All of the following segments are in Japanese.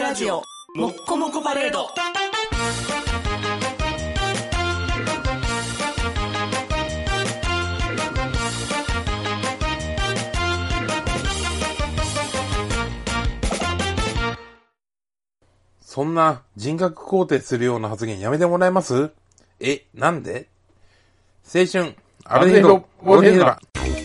ラジオもっこもこパレード。 そんな人格肯定するような発言やめてもらえます？なんで？青春アルデヒドボディヘラ。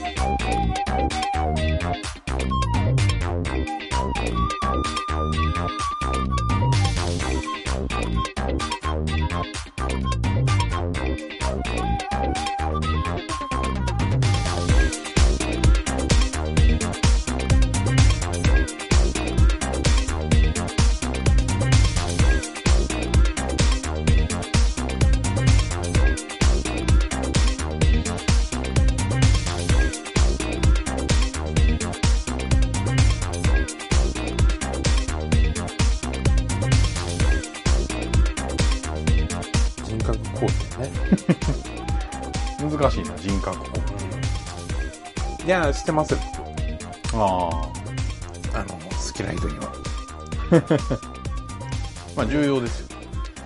難しいな、人格肯定。 いや、知ってますよ。 あ好きな人には。 まあ重要ですよ。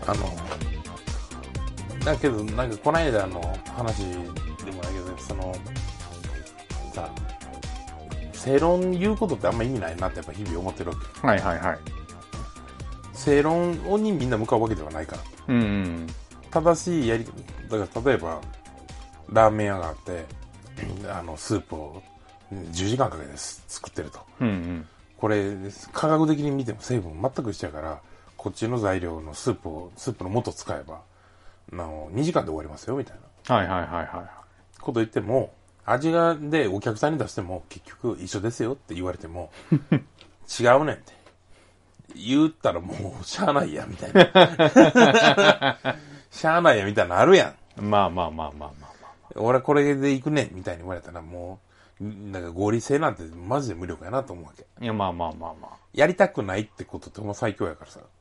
だけど、なんかこの間の話でもないけど、さ、正論言うことってあんま意味ないなってやっぱ日々思ってるわけ。 はいはいはい。 正論にみんな向かうわけではないから。 うんうん。 正しいだから例えば、ラーメン屋があって、スープを10時間かけて作ってると。 うんうん。これ、科学的に見ても成分全く一緒やから、こっちの材料のスープの素使えば、2時間で終わりますよ、みたいな。はいはいはいはい。 こと言っても、でお客さんに出しても結局一緒ですよって言われても、違うねんって。言ったらもう、しゃあないや、みたいな。しゃあないや、みたいなのあるやん。まあ。 俺これで行くねん、みたいに言われたらもう、なんか合理性なんてマジで無力やなと思うわけ。 いや、まあ。 やりたくないってことってもう最強やからさ。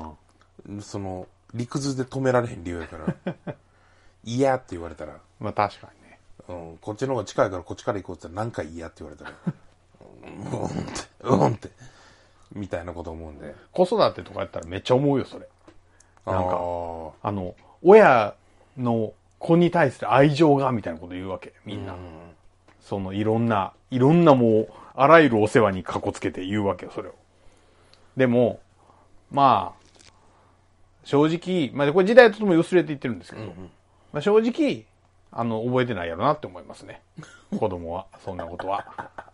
理屈で止められへん理由やから。嫌って言われたら。 まあ確かにね。こっちの方が近いからこっちから行こうって言ったら何回嫌って言われたら。うんって。みたいなこと思うんで。 子育てとかやったらめっちゃ思うよ、それ。なんか、親の子に対する愛情が、みたいなこと言うわけ、みんな。いろんなもう、あらゆるお世話にかこつけて言うわけよ、それを。でも、まあ、正直、まあこれ時代とともに薄れていってるんですけど、まあ、正直、覚えてないやろなって思いますね。子供は、そんなことは。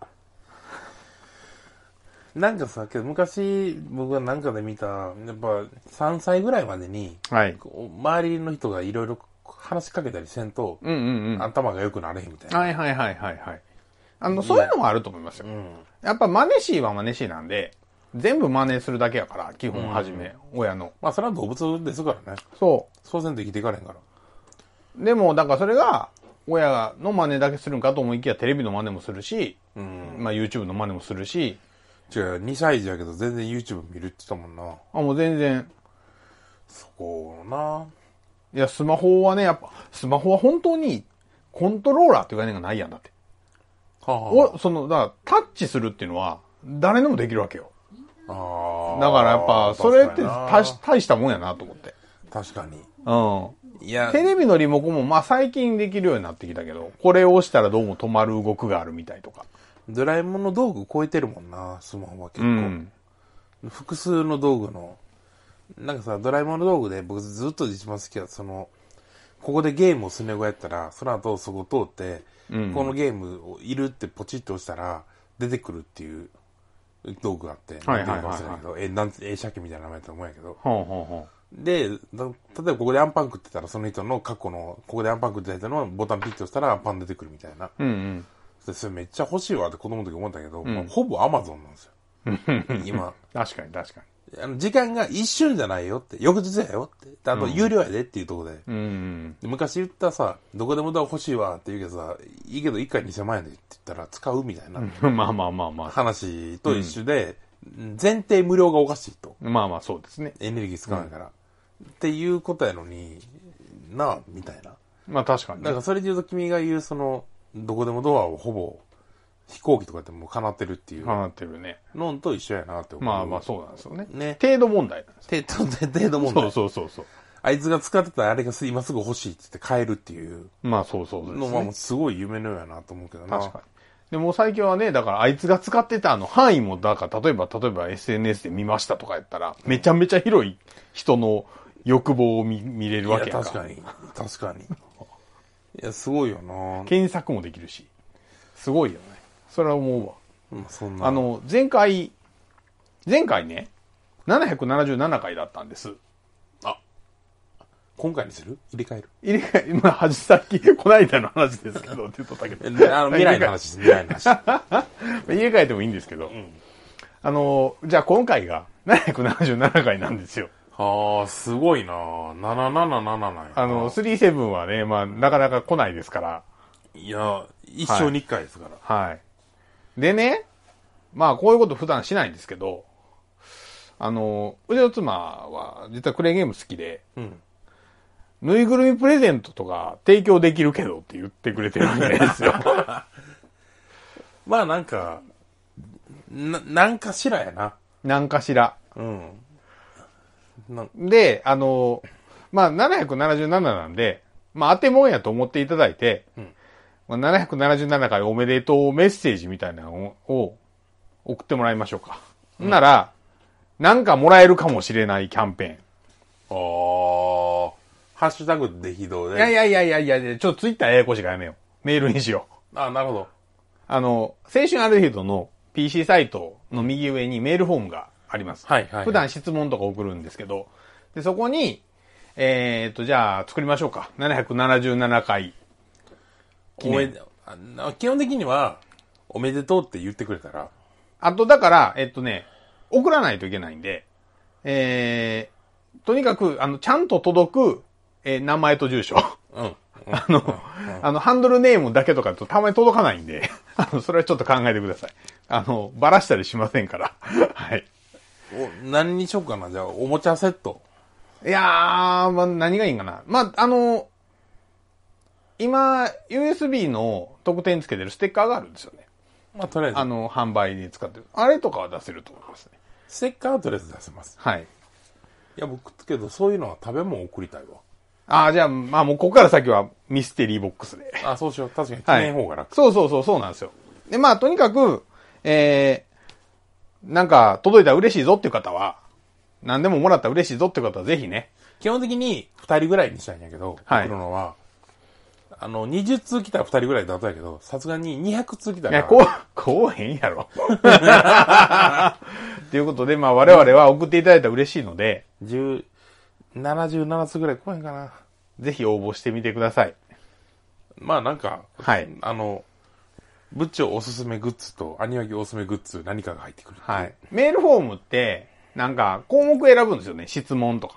なんかさ、昔僕がなんかで見た、やっぱ3歳ぐらいまでに、 はい、 周りの人がいろいろ話しかけたりせんと、頭が良くなれへんみたいな。 はい。そういうのもあると思いますよ。やっぱ真似しいは真似しいなんで、全部真似するだけやから、基本はじめ、親の。 まあそれは動物ですからね。 そう。 そうせんと生きていかれへんから。 でも、だからそれが、親の真似だけするんかと思いきや、テレビの真似もするし、まあ YouTube の真似もするし、 違う、2歳児やけど全然 YouTube 見るって言ったもんな。 もう全然。 そこな。 いや、スマホはね、やっぱ、スマホは本当に、コントローラーっていう概念がないやんだって。だからタッチするっていうのは、誰でもできるわけよ。だからやっぱ、それって大したもんやなと思って。 確かに。 いや。テレビのリモコンも、まあ最近できるようになってきたけど、これを押したらどうも止まる動くがあるみたいとか。 ドラえもんの道具超えてるもんな、スマホは結構。複数の道具の。なんかさ、ドラえもんの道具で僕ずっと一番好きは、ここでゲームをスネゴやったら、その後そこ通って、このゲームをいるってポチッと押したら、出てくるっていう道具があって、鮭みたいな名前だと思うんやけど。で、例えばここでアンパン食ってたら、その人の過去の、ここでアンパン食ってた人のボタンピッと押したらアンパン出てくるみたいな。それめっちゃ欲しいわって子供の時思ったけど、まあ、ほぼアマゾンなんですよ。今。 確かに。 時間が一瞬じゃないよって、翌日やよって、あと有料やでっていうところで。で昔言ったさ、どこでもドア欲しいわって言うけどさ、いいけど1回2000万円でって言ったら使うみたいな。 まあ。 話と一緒で、前提無料がおかしいと。 まあそうですね。 エネルギー使わないから。っていうことやのに、みたいな。 まあ確かに、 だからそれで言うと君が言うどこでもドアをほぼ飛行機とかでも叶ってるっていう。 叶ってるね。 のんと一緒やなって思う。 まあまあそうなんですよね。 ね。 程度問題なんですよ。程度問題。 そう。 あいつが使ってたあれが今すぐ欲しいって言って買えるっていう。 まあそうですね。 のはもうすごい夢のようやなと思うけどな。 確かに。でも最近はね、だからあいつが使ってた範囲も、だから例えば SNS で見ましたとかやったら、めちゃめちゃ広い人の欲望を見れるわけやから。 確かに。いや、すごいよな。 検索もできるし。すごいよね。それは思うわ。 そんな。 前回ね、777回だったんです。 今回にする入れ替えるまあ、さっき、こないだの話ですけど、って言っとったけど。 未来の話です、未来の話。 入れ替えてもいいんですけど、じゃあ今回が777回なんですよ。 すごいな777なんや。 37はね、まあ、なかなか来ないですから。 いや、一生に一回ですから。 はい。でね、まあ、こういうこと普段しないんですけど、うちの妻は、実はクレーンゲーム好きで、ぬいぐるみプレゼントとか提供できるけどって言ってくれてるわけですよ。 まあなんか、なんかしらやな。 なんかしら。で、まあ777なんで、まあ当てもんやと思っていただいて、まあ、777回おめでとうメッセージみたいなのを送ってもらいましょうか。なら、なんかもらえるかもしれないキャンペーン。 ハッシュタグで非道で。 いや、ちょっとツイッターややこしいからやめよう。メールにしよう。なるほど。 青春アルデヒドの PC サイトの右上にメールフォームがあります。普段質問とか送るんですけど、で、そこに、じゃあ作りましょうか。777回。 基本的には、おめでとうって言ってくれたら。 あと、だから、送らないといけないんで、とにかく、ちゃんと届く、名前と住所。ハンドルネームだけとかだとたまに届かないんで、それはちょっと考えてください。ばらしたりしませんから。はい。 何にしようかな、じゃあ、おもちゃセット。 いやー、まあ、何がいいんかな。まあ、今、USB の特典つけてるステッカーがあるんですよね。 まあ、とりあえず。 販売に使ってる。あれとかは出せると思いますね。 ステッカーはとりあえず出せます。 はい。いや、僕、けど、そういうのは食べ物送りたいわ。じゃあ、まあもうここから先はミステリーボックスで。 そうしよう。確かに記念方が楽。 そうなんですよ。で、まあとにかく、なんか届いたら嬉しいぞっていう方は、何でももらったら嬉しいぞっていう方はぜひね。 基本的に2人ぐらいにしたいんやけど、送るのは、20通来たら2人ぐらいだったんやけど、さすがに200通来たら。 いや、こうへんやろ。ということで、まあ我々は送っていただいたら嬉しいので、 77通ぐらい来へんかな。 ぜひ応募してみてください。 まあなんか、 はい。 部長おすすめグッズと、アニワギおすすめグッズ何かが入ってくる。 はい。メールフォームって、なんか項目選ぶんですよね。質問とか。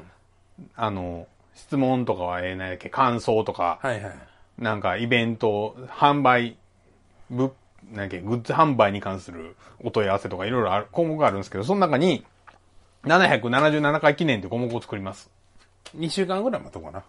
質問とかは何だっけ、感想とか。なんかイベント、販売、なんだっけ、グッズ販売に関するお問い合わせとかいろいろある項目があるんですけど、その中に、777回記念という項目を作ります。 2週間ぐらい待とうかな。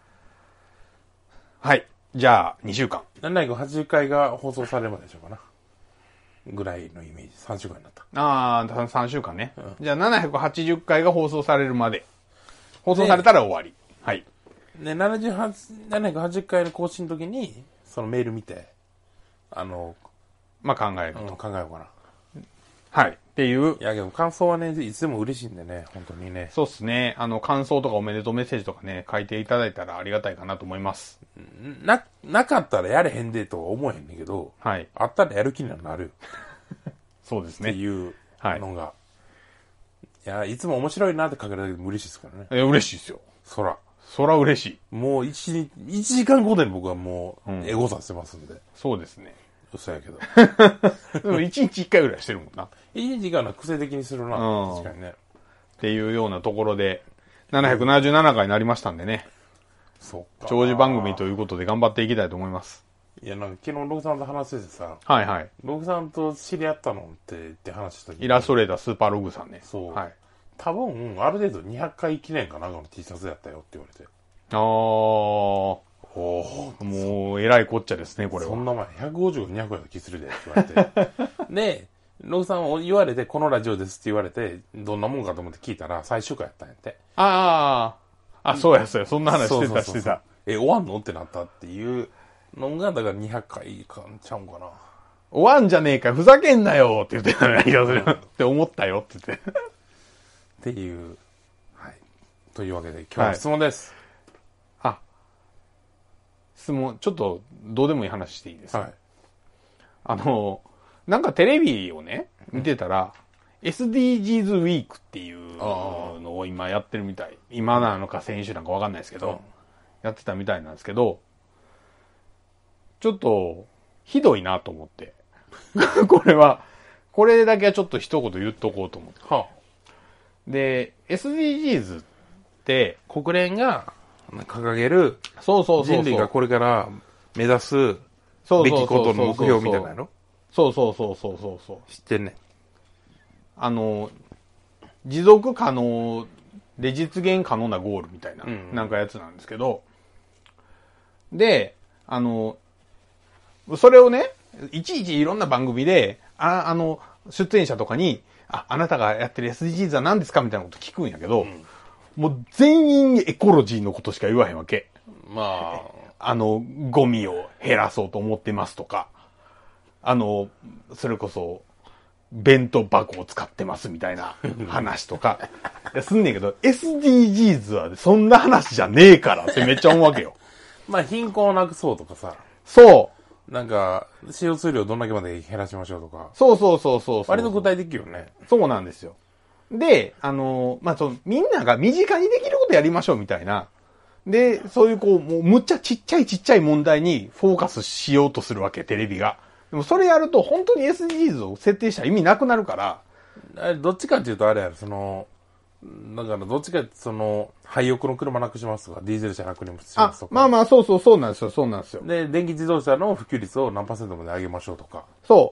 はい。じゃあ、2週間。 780回が放送されるまででしょうかな。ぐらいのイメージ。3週間になった。 3週間ね。じゃあ、780回が放送されるまで。放送されたら終わり。はい。 で、780回の更新の時に、そのメール見て、 まあ、考えると。 考えようかな。 はい。っていう。 いや、でも感想はね、いつでも嬉しいんでね、本当にね。 そうっすね。感想とかおめでとうメッセージとかね、書いていただいたらありがたいかなと思います。 なかったらやれへんでとは思えへんねんけど、 はい。 あったらやる気にはなる。 そうですね。 っていうのが。いや、いつも面白いなって書けるだけでも嬉しいですからね。 嬉しいですよ。 そら嬉しい。 もう1時間後で僕はもう、エゴさせてますんで。 そうですね。 嘘やけど。 でも1日1回ぐらいしてるもんな。 1日間癖的にするな。確かにね。 っていうようなところで、777回になりましたんでね。 そうか。 長寿番組ということで頑張っていきたいと思います。 いや、なんか昨日ログさんと話しててさ。 はいはい。 ログさんと知り合ったのって話した時イラストレータースーパーログさんね。 そう。 はい。 多分、ある程度200回記念かなんかの T シャツやったよって言われて。 おもう、えらいこっちゃですね、これは。 そんな前、150、200やった気するで、って言われて。で、ログさん言われて、このラジオですって言われて、どんなもんかと思って聞いたら、最終回やったんやって。 そうや、そんな話してた、してた。 終わんのってなったっていうのが、だから200回かんちゃうんかな。 終わんじゃねえか、ふざけんなよって言ってた気がする。って思ったよって言って。 っていう。はい。というわけで、今日の質問です。 はい、質問、ちょっと、どうでもいい話していいですか？はい。なんかテレビをね、見てたら、SDGs ウィークっていうのを今やってるみたい。今なのか先週なんかわかんないですけど、やってたみたいなんですけど、ちょっと、ひどいなと思って。これだけはちょっと一言言っとこうと思って。はあ、で、SDGs って、 国連が掲げる、人類がこれから目指すべきことの目標みたいなの？ そう。 知ってんね。 持続可能で実現可能なゴールみたいな、なんかやつなんですけど、で、それをね、いちいちいろんな番組で、出演者とかに、あなたがやってる SDGs は何ですかみたいなこと聞くんやけど、もう全員エコロジーのことしか言わへんわけ。 まあ。 ゴミを減らそうと思ってますとか、それこそ、弁当箱を使ってますみたいな話とか、すんねんけど、SDGs はそんな話じゃねえからってめっちゃ思うわけよ。 まあ、貧困をなくそうとかさ。 そう。 なんか、CO2 量どんだけまで減らしましょうとか。 そう。 割と具体的よね。 そうなんですよ。で、みんなが身近にできることやりましょうみたいな。で、そういうもうむっちゃちっちゃい問題にフォーカスしようとするわけ、テレビが。でもそれやると本当に SDGs を設定したら意味なくなるから。 どっちかっていうとあれやろ、だからどっちか廃屋の車なくしますとか、ディーゼル車楽にしますとか。 まあ、そうなんですよ。 で、電気自動車の普及率を何%まで上げましょうとか。 そう。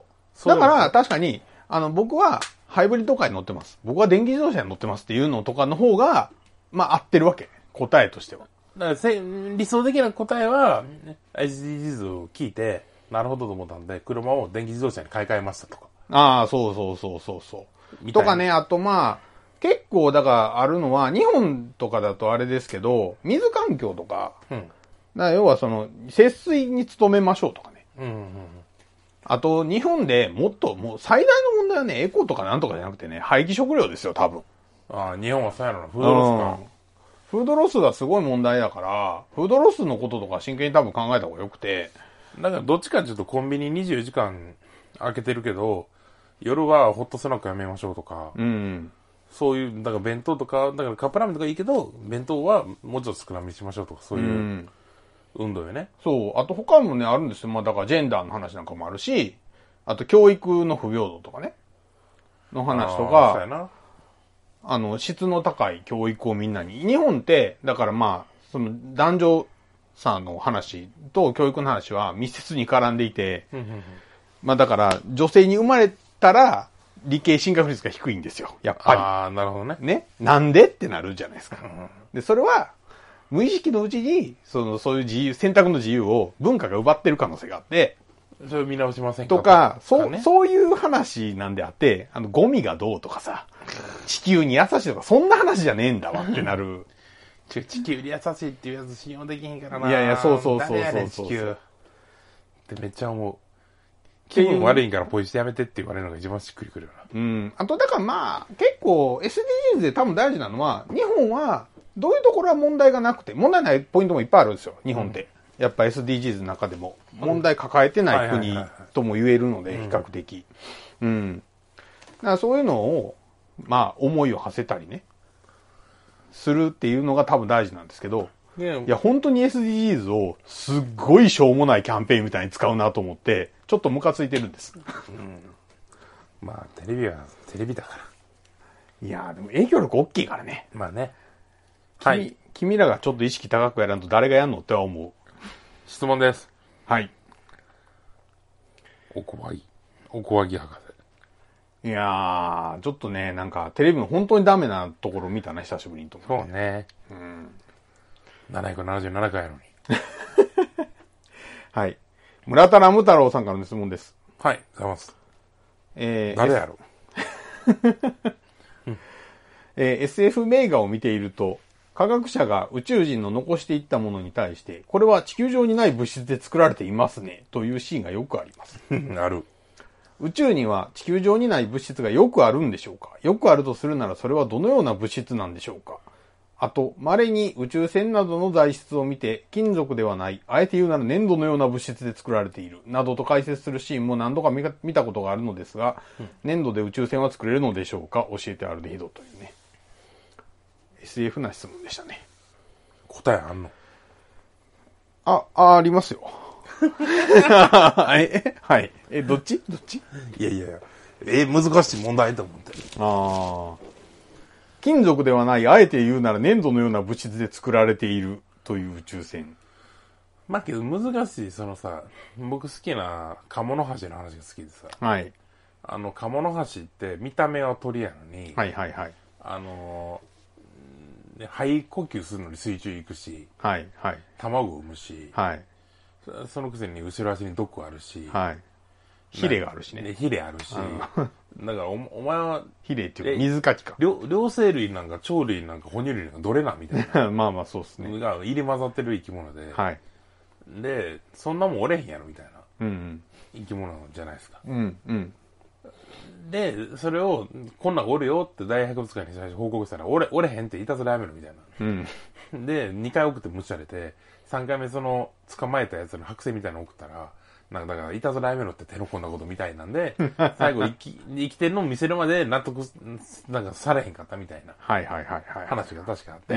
だから、確かに、僕はハイブリッドカーに乗ってます。僕は電気自動車に乗ってますっていうのとかの方が、まあ、合ってるわけ。答えとしては。 だから理想的な答えは、SDGs を聞いて、なるほどと思ったんで、車を電気自動車に買い替えましたとか。 そう。とかね、あと結構だからあるのは、日本とかだとあれですけど、水環境とか、だから要は節水に努めましょうとかね。あと、日本でもう最大の問題はね、エコとかなんとかじゃなくてね、廃棄食料ですよ、多分。 日本はそうやろな、フードロスか。 フードロスがすごい問題だから、フードロスのこととか真剣に多分考えた方がよくて。 だからどっちかっていうとコンビニ24時間開けてるけど、夜はホットスナックやめましょうとか、そういう、だから弁当とか、だからカップラーメンとかいいけど、弁当はもうちょっと少なめにしましょうとか、そういう運動よね。 そう。あと他もね、あるんですよ。だからジェンダーの話なんかもあるし、あと教育の不平等とかね、の話とか、 そうやな。 質の高い教育をみんなに。日本って、だから男女差の話と教育の話は密接に絡んでいて、だから女性に生まれたら理系進学率が低いんですよ、やっぱり。なるほどね。 ね。なんでってなるじゃないですか。で、それは、無意識のうちに、そういう選択の自由を文化が奪ってる可能性があって、 それを見直しませんかとか、そういう話なんであって、ゴミがどうとかさ、地球に優しいとか、そんな話じゃねえんだわってなる。 地球に優しいっていうやつ信用できへんからな。 いや、そう。 誰やねん、地球。ってめっちゃ思う。気分悪いからポイ捨てやめてって言われるのが一番しっくりくるよな。あと、だから結構 SDGs で多分大事なのは、日本は、どういうところは問題がなくて、問題ないポイントもいっぱいあるんですよ、日本って。やっぱ SDGs の中でも、問題抱えてない国とも言えるので、比較的。だからそういうのを、思いを馳せたりね、するっていうのが多分大事なんですけど、いや、本当に SDGs をすっごいしょうもないキャンペーンみたいに使うなと思って、ちょっとムカついてるんです。 テレビはテレビだから。 いやでも影響力大きいからね。 ね。 君らがちょっと意識高くやらんと誰がやんのっては思う。 質問です。 はい。 おこわぎ博士。いやちょっとね、なんかテレビの本当にダメなところを見たな、久しぶりにと思って。 そうね。777回やのに。 はい。村田ラム太郎さんからの質問です。 はい、ございます。誰やろ SF 名画を見ていると、科学者が宇宙人の残していったものに対して、これは地球上にない物質で作られていますね、というシーンがよくあります。 ある。 宇宙には地球上にない物質がよくあるんでしょうか？よくあるとするならそれはどのような物質なんでしょうか？あと、稀に宇宙船などの材質を見て、金属ではない、あえて言うなら粘土のような物質で作られている、などと解説するシーンも何度か見たことがあるのですが、粘土で宇宙船は作れるのでしょうか？教えてあるでひどというね。SF な質問でしたね。 答えあんの？ ありますよ。はい。どっちいや、難しい問題と思って。 金属ではない、あえて言うなら粘土のような物質で作られているという宇宙船。 まあけど難しい、僕好きな鴨の橋の話が好きでさ。 はい。 鴨の橋って見た目は鳥やのに、 はい。 肺呼吸するのに水中行くし、 はい。 卵を産むし、 はい。 そのくせに後ろ足に毒あるし、 はい。ヒレがあるしね。 ヒレあるし、だからお前は、 ヒレっていうか水かきか。 両生類なんか鳥類なんか哺乳類なんかどれなみたいな。 まあそうですね。 が入り混ざってる生き物で、 はい。 で、そんなもんおれへんやろみたいな、 うん生き物じゃないですか。 で、 それを、こんなんおるよって大博物館に最初報告したら、おれへんっていたずらやめろみたいな。で、2回送って無視されて、3回目捕まえたやつの剥製みたいなの送ったら、だから、いたずらやめろって手の込んだことみたいなんで、最後生きてるのを見せるまで納得、されへんかったみたいな。話が確かあって。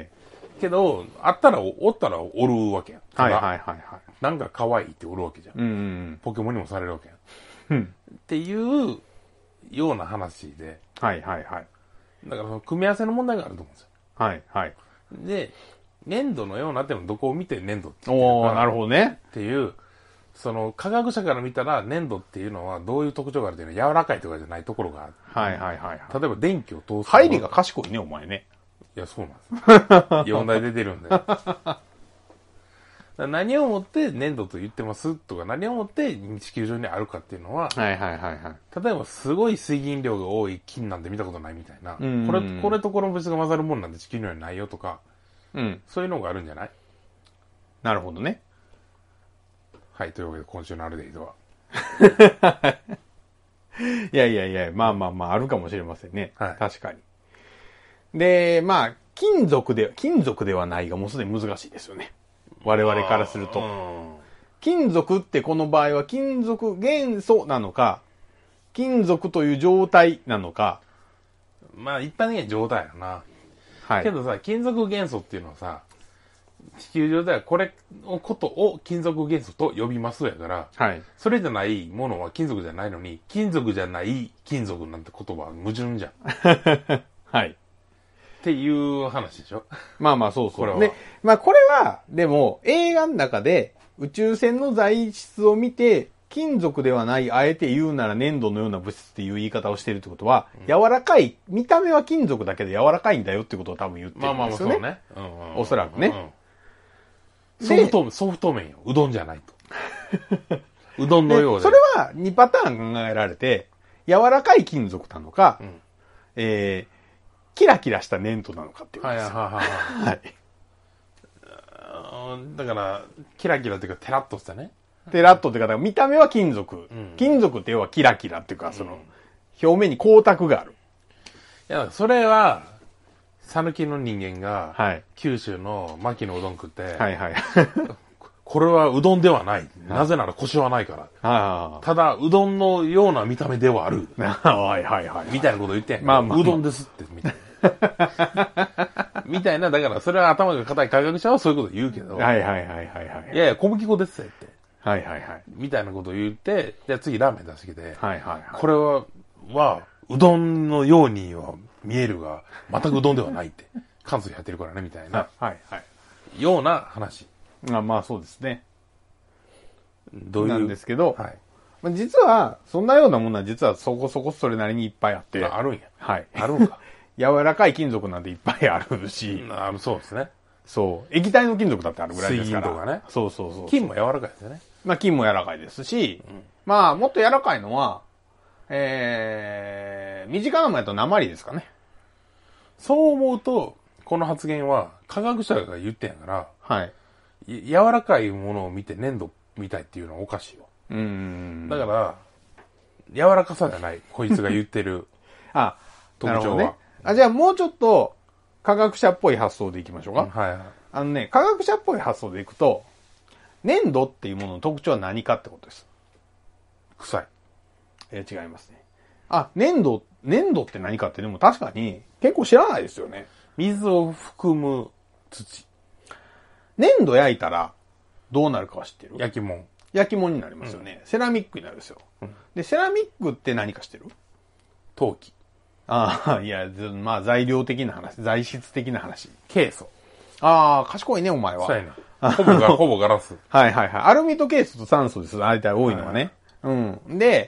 けど、おったらおるわけやん。なんか可愛いっておるわけじゃん。ポケモンにもされるわけやん。っていうような話で。だからその組み合わせの問題があると思うんですよ。で、粘土のようなっていうのはどこを見て粘土っていうのか。 なるほどね。 っていう、科学者から見たら粘土っていうのはどういう特徴があるっていうのは柔らかいとかじゃないところがある。例えば電気を通す。 入りが賢いね、お前ね。 いや、そうなんです。4台出てるんで。何をもって粘土と言ってますとか、何をもって地球上にあるかっていうのは、例えばすごい水銀量が多い金なんて見たことないみたいな、これとこの物質が混ざるもんなんて地球にはないよとか、そういうのがあるんじゃない？ なるほどね。 はい、というわけで今週のアルデヒドは。 いや、まあ、あるかもしれませんね。 はい、 確かに。で、金属ではないがもうすでに難しいですよね。我々からすると。金属ってこの場合は金属元素なのか、金属という状態なのか。 まあ一般的には状態やな。けどさ、金属元素っていうのはさ、地球上ではこれのことを金属元素と呼びますやから、それじゃないものは金属じゃないのに、金属じゃない金属なんて言葉は矛盾じゃん。っていう話でしょ。 そう。これは。で、これは、でも、映画の中で宇宙船の材質を見て、金属ではない、あえて言うなら粘土のような物質っていう言い方をしているってことは、柔らかい、見た目は金属だけど柔らかいんだよってことを多分言ってるんですよね。 そうね。 おそらくね。 ソフト麺よ。うどんじゃないと。うどんのようで。 それは2パターン考えられて、柔らかい金属なのか、キラキラした粘土なのかっていうことですよ。 だから、キラキラっていうか、テラッとしたね。 テラッとっていうか、見た目は金属。金属って要はキラキラっていうか、表面に光沢がある。 いや、それは、讃岐の人間が、九州の牧のうどん食って、これはうどんではない。なぜならコシはないから。ただ、うどんのような見た目ではある。みたいなこと言ってんやん。うどんですって、みたいな。みたいな、だからそれは頭が硬い科学者はそういうこと言うけど。いや、小麦粉ですって。みたいなことを言って、じゃあ次ラーメン出してきて、これは、うどんのようには見えるが、全くうどんではないって。関西やってるからね、みたいな。ような話。 そうですね。 どういう。 なんですけど、実は、そんなようなものは実はそこそこそれなりにいっぱいあって。 あるんや。 あるんか。 柔らかい金属なんていっぱいあるし。 そうですね。 そう。液体の金属だってあるぐらいですから。 水銀とかね。 そうそうそう。 金も柔らかいですよね。 まあ金も柔らかいですし、まあもっと柔らかいのは、身近なもんやと鉛ですかね。 そう思うと、この発言は科学者が言ってんやから、 はい。 柔らかいものを見て粘土みたいっていうのはおかしいよ。だから、柔らかさじゃない。こいつが言ってるあ、 特徴は。 ね。じゃあもうちょっと科学者っぽい発想でいきましょうか。 はいはい。 科学者っぽい発想でいくと、粘土っていうものの特徴は何かってことです。 臭い。 違いますね。粘土って何かってでも確かに結構知らないですよね。 水を含む土。 粘土焼いたらどうなるかは知ってる？ 焼き物。 焼き物になりますよね。セラミックになるんですよ。で、セラミックって何か知ってる？ 陶器。 いや、まあ材料的な話、材質的な話。 ケイ素。 賢いね、お前は。 そうやな。ほぼガラス。 はいはいはい。アルミとケイ素と酸素です。大体多いのはね。で、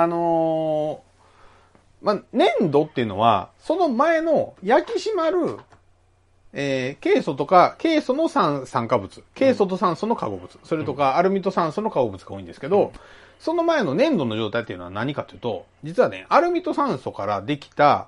まあ、粘土っていうのは、その前の焼き締まる、ケイ素の酸化物、ケイ素と酸素の化合物、それとかアルミと酸素の化合物が多いんですけど、その前の粘土の状態っていうのは何かというと、実はね、アルミと酸素からできた、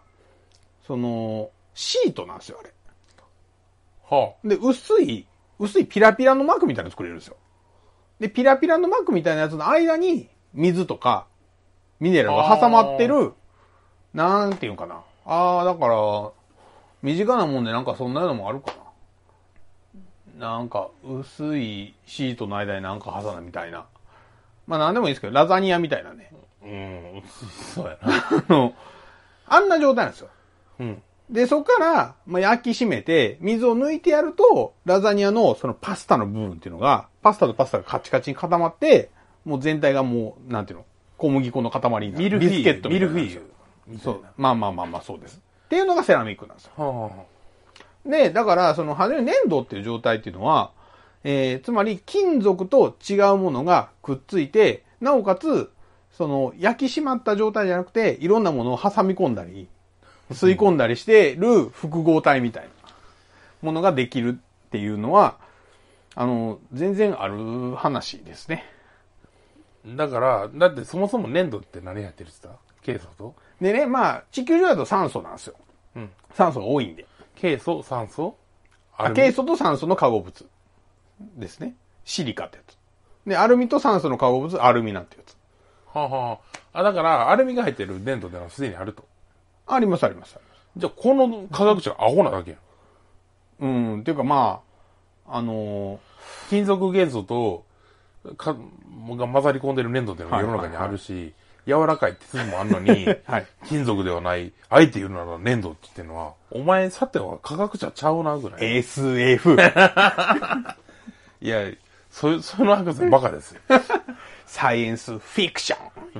シートなんですよ、あれ。で、薄いピラピラの膜みたいなの作れるんですよ。で、ピラピラの膜みたいなやつの間に、水とか、ミネラルが挟まってる、なんていうかな。だから、身近なもんでなんかそんなのもあるかな。なんか、薄いシートの間になんか挟むみたいな。まあなんでもいいですけど、ラザニアみたいなね。 そうやな。 あんな状態なんですよ。で、そこから、まあ、焼き締めて、水を抜いてやると、ラザニアのそのパスタの部分っていうのが、パスタとパスタがカチカチに固まって、もう全体がもう、なんていうの、小麦粉の塊になる。ビスケットみたいな。ミルフィーユ。そう。まあ、そうです。っていうのがセラミックなんですよ。で、だから、初めに粘土っていう状態っていうのは、つまり金属と違うものがくっついて、なおかつ、焼き締まった状態じゃなくて、いろんなものを挟み込んだり、吸い込んだりしてる複合体みたいなものができるっていうのは、全然ある話ですね。 だってそもそも粘土って何やってるって言った？ケイ素と？ でね、まあ、地球上だと酸素なんですよ。酸素が多いんで。 ケイ素、酸素？ ケイ素と酸素の化合物ですね。シリカってやつ。で、アルミと酸素の化合物、アルミなんてやつ。 だから、アルミが入ってる粘土ってのはすでにあると。 あります。 じゃあ、この科学者はアホなだけやん。 っていうかまあ、 金属元素と、が混ざり込んでる粘土っていうのが世の中にあるし、柔らかいって説もあるのに、金属ではない、あえて言うなら粘土って言ってるのは、お前さては科学者ちゃうなぐらい。 SF。 いや、その博士バカですよ。 サイエンスフィクション。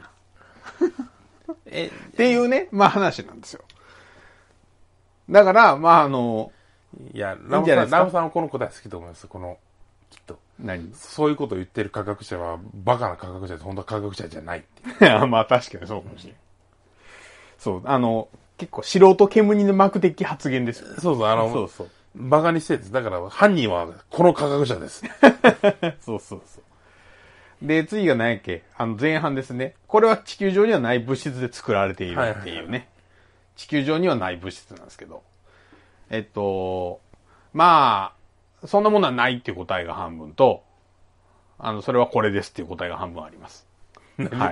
っていうね、まあ話なんですよ。だから、まあいや、ラムさんはこの答え好きと思います。きっと。 何？ そういうことを言ってる科学者は、バカな科学者で、本当は科学者じゃないっていう。 まあ確かにそうかもしれない。そう、結構素人煙の幕的発言ですよ。 そう。バカにしてるんです。だから、犯人はこの科学者です。 そう。で、次が何やっけ？前半ですね。これは地球上にはない物質で作られているっていうね。地球上にはない物質なんですけど。まあ、そんなものはないっていう答えが半分と、それはこれですっていう答えが半分あります。はい。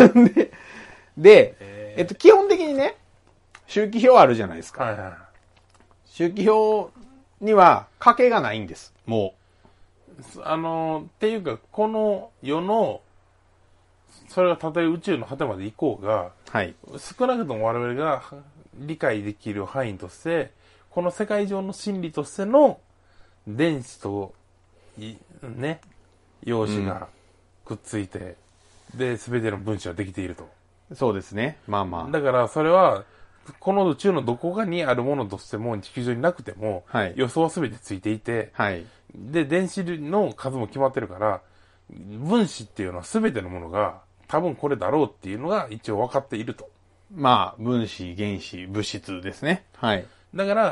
で、基本的にね、周期表あるじゃないですか。周期表には賭けがないんです。もう。っていうか、この世の、それがたとえ宇宙の果てまで行こうが、少なくとも我々が理解できる範囲として、この世界上の真理としての電子と、ね、陽子がくっついて、で、すべての分子はできていると。 そうですね。まあ。 だから、それは、この宇宙のどこかにあるものとしても、地球上になくても、予想はすべてついていて、で、電子の数も決まってるから、分子っていうのはすべてのものが、多分これだろうっていうのが一応分かっていると。 まあ、分子、原子、物質ですね。 だから、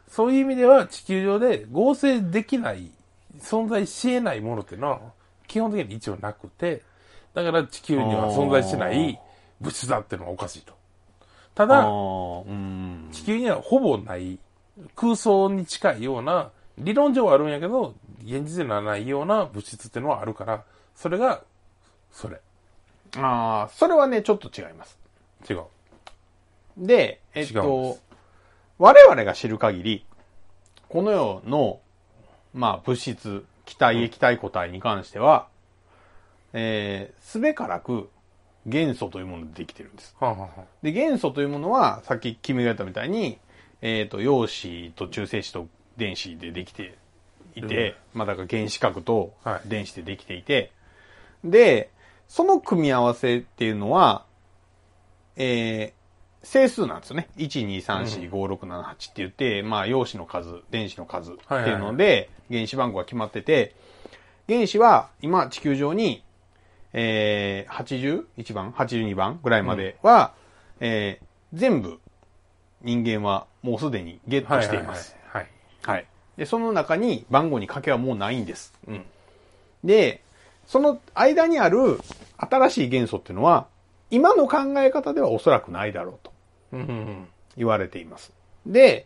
そういう意味では地球上で合成できない、存在し得ないものっていうのは基本的に一応なくて、だから地球には存在してない物質だっていうのはおかしいと。ただ、地球にはほぼない空想に近いような、理論上はあるんやけど、現実にはないような物質っていうのはあるから、それが、それ。 それはね、ちょっと違います。 違う。 で、我々が知る限り、この世の、物質、気体、液体、固体に関しては、すべからく元素というものでできてるんです。で、元素というものは、さっき君が言ったみたいに、陽子と中性子と電子でできていて、だから原子核と電子でできていて、で、その組み合わせっていうのは、整数なんですよね。1、2、3、4、5、6、7、8って言って、陽子の数、電子の数っていうので、原子番号が決まってて、原子は今地球上に、81番 ?82 番ぐらいまでは、全部人間はもうすでにゲットしています。はい。で、その中に番号に賭けはもうないんです。で、その間にある新しい元素っていうのは、今の考え方ではおそらくないだろうと言われています。で、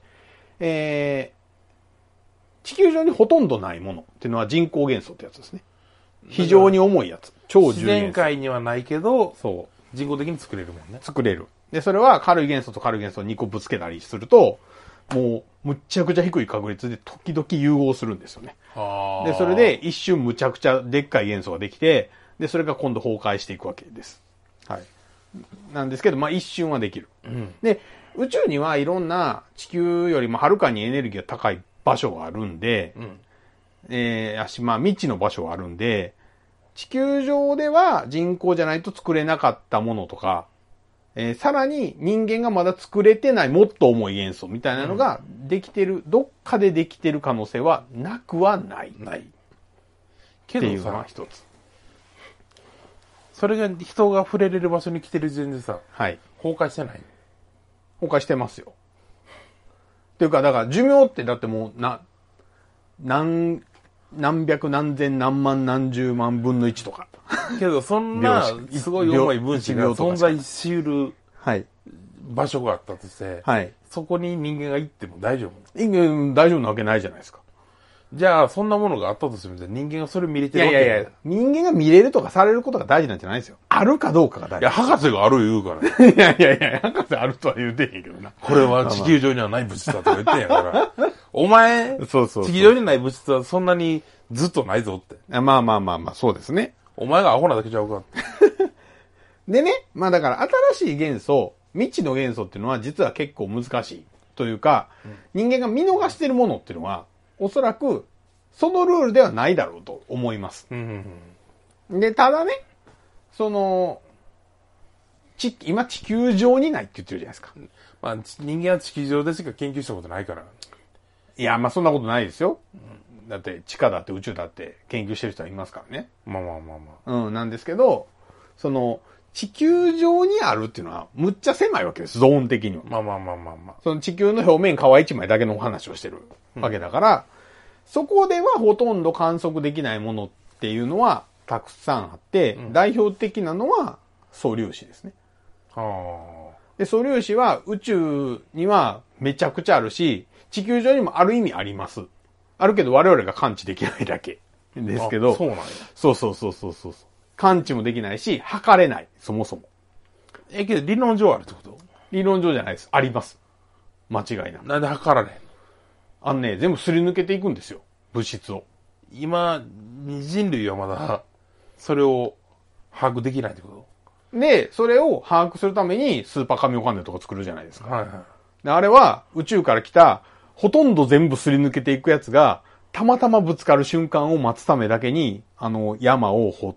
地球上にほとんどないものっていうのは人工元素ってやつですね。非常に重いやつ。超重元素。 自然界にはないけど、人工的に作れるもんね。 作れる。で、それは軽い元素と軽い元素を2個ぶつけたりすると、もう、むっちゃくちゃ低い確率で時々融合するんですよね。で、それで一瞬むちゃくちゃでっかい元素ができて、で、それが今度崩壊していくわけです。はい。なんですけど、一瞬はできる。で、宇宙にはいろんな地球よりもはるかにエネルギーが高い場所があるんで、未知の場所があるんで、地球上では人工じゃないと作れなかったものとか、さらに人間がまだ作れてないもっと重い元素みたいなのができてる、どっかでできてる可能性はなくはない。 けどさ、一つ。それが人が触れれる場所に来てる時点でさ、崩壊してない？ 崩壊してますよ。っていうか、だから寿命ってだってもう何百何千何万何十万分の1とか。 けどそんなすごい重い分子が存在しうる場所があったとして、そこに人間が行っても大丈夫？ 大丈夫なわけないじゃないですか。 じゃあそんなものがあったとするんで人間がそれ見れてるわけ？ いや人間が見れるとかされることが大事なんじゃないですよ。あるかどうかが大事。 いや博士がある言うからね。 いや博士あるとは言うてへんけどな。 これは地球上にはない物質だとか言ってんやから。お前地球上にない物質はそんなにずっとないぞって。 そうですね。 お前がアホなだけちゃうかって。 でね、だから新しい元素、未知の元素っていうのは実は結構難しいというか、人間が見逃してるものっていうのは、おそらくそのルールではないだろうと思います。で、ただね、今地球上にないって言ってるじゃないですか。 人間は地球上でしか研究したことないから。 いや、そんなことないですよ。だって地下だって宇宙だって研究してる人はいますからね。なんですけど、地球上にあるっていうのはむっちゃ狭いわけです、ゾーン的には。その地球の表面皮一枚だけの話をしてるわけだから、そこではほとんど観測できないものっていうのはたくさんあって、代表的なのは素粒子ですね。で、素粒子は宇宙にはめちゃくちゃあるし、地球上にもある意味あります。あるけど我々が感知できないだけですけど。 そうなんや。 そう。感知もできないし、測れない。そもそも。 けど理論上あるってこと？ 理論上じゃないです。あります。間違いなく。 なんで測られへんの？ 全部すり抜けていくんですよ。物質を。 今、人類はまだ、それを把握できないってこと？ で、それを把握するためにスーパーカミオカンデとか作るじゃないですか。であれは宇宙から来た、ほとんど全部すり抜けていくやつが、たまたまぶつかる瞬間を待つためだけに、山を掘って、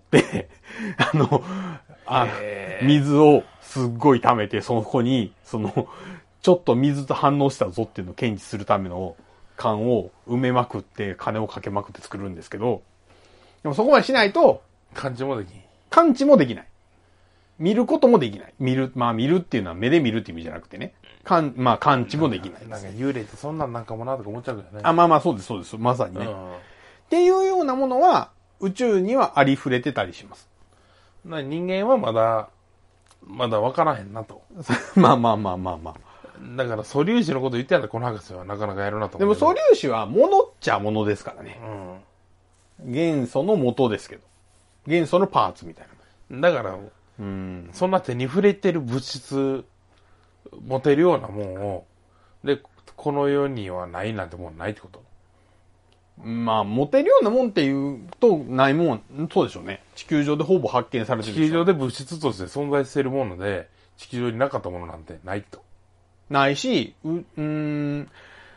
水をすっごい溜めて、そこに、ちょっと水と反応したぞっていうのを検知するための缶を埋めまくって、金をかけまくって作るんですけど、でもそこまでしないと、 感知もできない。 感知もできない。 見ることもできない。見るっていうのは目で見るっていう意味じゃなくてね。感知もできない。 なんか幽霊ってそんなんなんかもなとか思っちゃうけどね。 そうです。まさにね。っていうようなものは、宇宙にはありふれてたりします。 人間はまだ分からへんなと。 まあ。 だから素粒子のこと言ってやったらこの博士はなかなかやるなと思う。 でも素粒子は物っちゃ物ですからね。元素の元ですけど。元素のパーツみたいな。だから、そんな手に触れてる物質、持てるようなもんを、で、この世にはないなんてもんないってこと？ 持てるようなもんっていうと、ないもん、そうでしょうね。地球上でほぼ発見されてる地球上で物質として存在しているもので、地球上になかったものなんてないと。 ないし、例え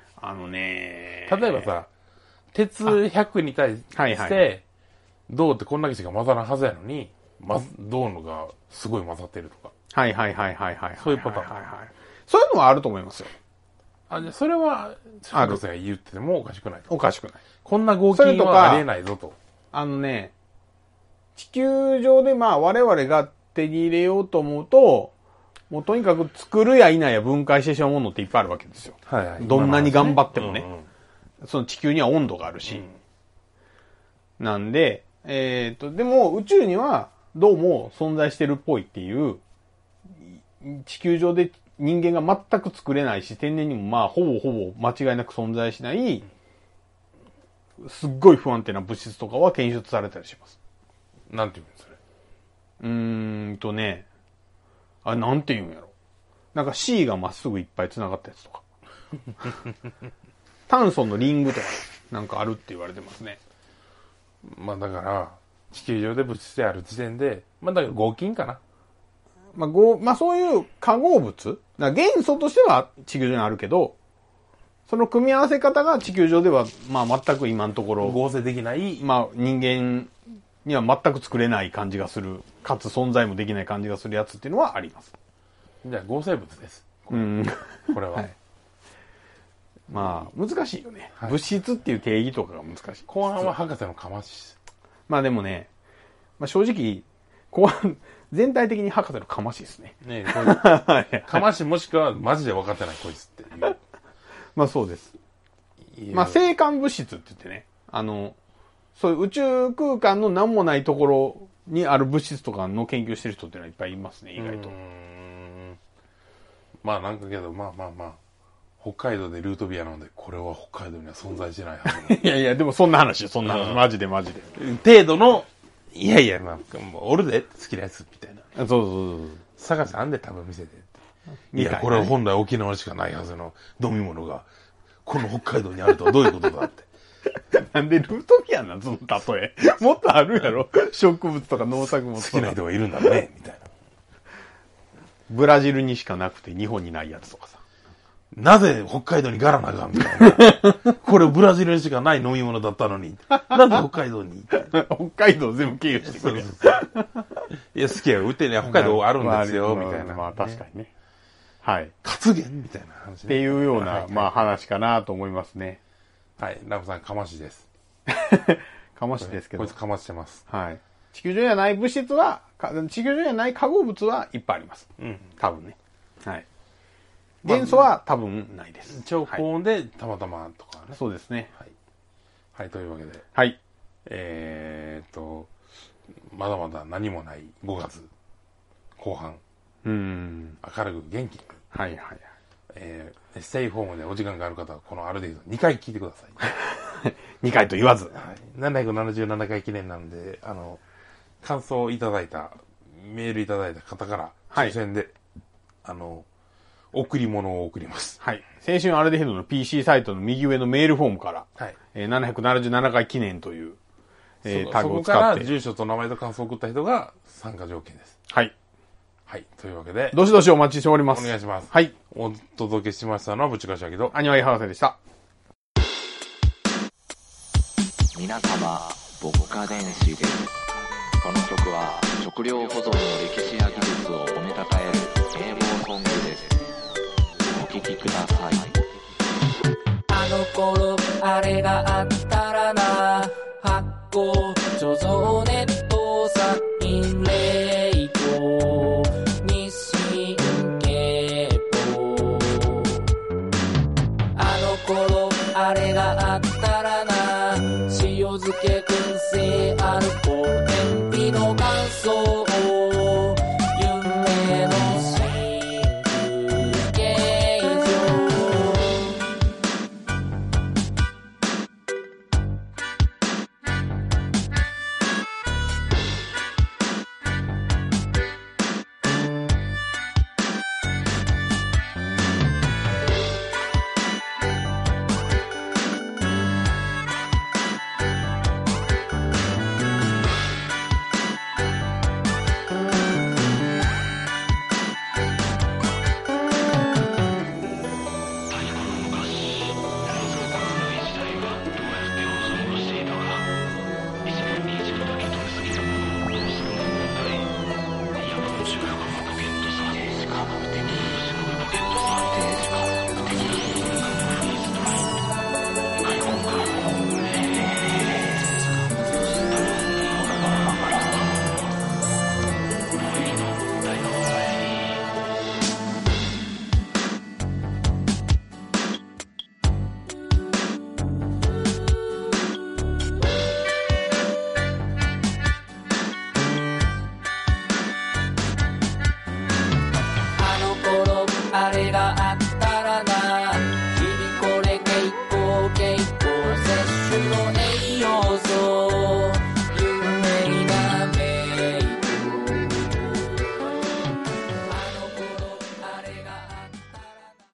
ばさ、鉄100に対して、銅ってこんだけしか混ざらんはずやのに、銅のがすごい混ざってるとか。 はい。 そういうパターン。 そういうのはあると思いますよ。 じゃあそれは、博士が言っててもおかしくない。 おかしくない。 こんな合金はありえないぞと。 地球上で我々が手に入れようと思うと、もうとにかく作るや否や分解してしまうものっていっぱいあるわけですよ。どんなに頑張ってもね。その地球には温度があるし。なんで、でも宇宙にはどうも存在してるっぽいっていう、地球上で人間が全く作れないし、天然にもほぼ間違いなく存在しない、すっごい不安定な物質とかは検出されたりします。 なんて言うんそれ。 なんて言うんやろ。なんか C がまっすぐいっぱい繋がったやつとか。炭素のリングとか、なんかあるって言われてますね。 だから、地球上で物質である時点で、だから合金かな。 そういう化合物元素としては地球上にあるけど、その組み合わせ方が地球上では、全く今のところ。 合成できない。 人間には全く作れない感じがする。かつ存在もできない感じがするやつっていうのはあります。 じゃあ合成物です。これは。 難しいよね。物質っていう定義とかが難しい。 後半は博士のかまし。 でもね、正直、後半、全体的に博士のかましいですね。 かましもしくはマジで分かってないこいつっていう。 そうです。星間物質って言ってね、そういう宇宙空間の何もないところにある物質とかの研究してる人っていうのはいっぱいいますね、意外と。 なんかけど、北海道でルートビアなので、これは北海道には存在しないはず。 いや、でもそんな話。マジで。程度の、おるで、好きなやつ、みたいな。 そう。 探せ、なんで多分見せてって。いや、これは本来沖縄にしかないはずの飲み物が、この北海道にあるとはどういうことだって。 なんでルートビアなんその例え。もっとあるやろ。植物とか農作物とか。 好きな人がいるんだね、みたいな。 ブラジルにしかなくて日本にないやつとかさ。 なぜ北海道にガラナがみたいな。これブラジルにしかない飲み物だったのに。なんで北海道に北海道全部経由してくるやん。 いや、好きや。売ってね、北海道あるんですよ、みたいな。 確かにね。はい。 活源みたいな話、 っていうような、話かなと思いますね。 はい。ラブさん、かましです。 かましですけど。 こいつかましてます。 はい。地球上にはない物質は、地球上にはない化合物はいっぱいあります。多分ね。はい。元素は多分ないです。 超高温でたまたまとかね。 そうですね。 はい。というわけで。 はい。 まだまだ何もない5月後半。明るく元気に。ステイホームでお時間がある方は、このある程度2回聞いてください。 2回と言わず。 777回記念なんで、感想いただいた、メールいただいた方から、抽選で、贈り物を送ります。 はい。先週アルデヒドの PC サイトの右上のメールフォームから、777回記念という、タグを使って。そこから住所と名前と感想を送った人が参加条件です。 はい。 はい。というわけで。 どしどしお待ちしております。 お願いします。 はい。 お届けしましたのは、ぶちかしあきと、 アニワイハウセでした。 皆様、牧歌電子です。この曲は、食料保存の歴史や技術を褒めたたえる啓蒙ソングです。お聴きください。あの頃、あれがあったらな、発酵、貯蔵ネット、殺菌冷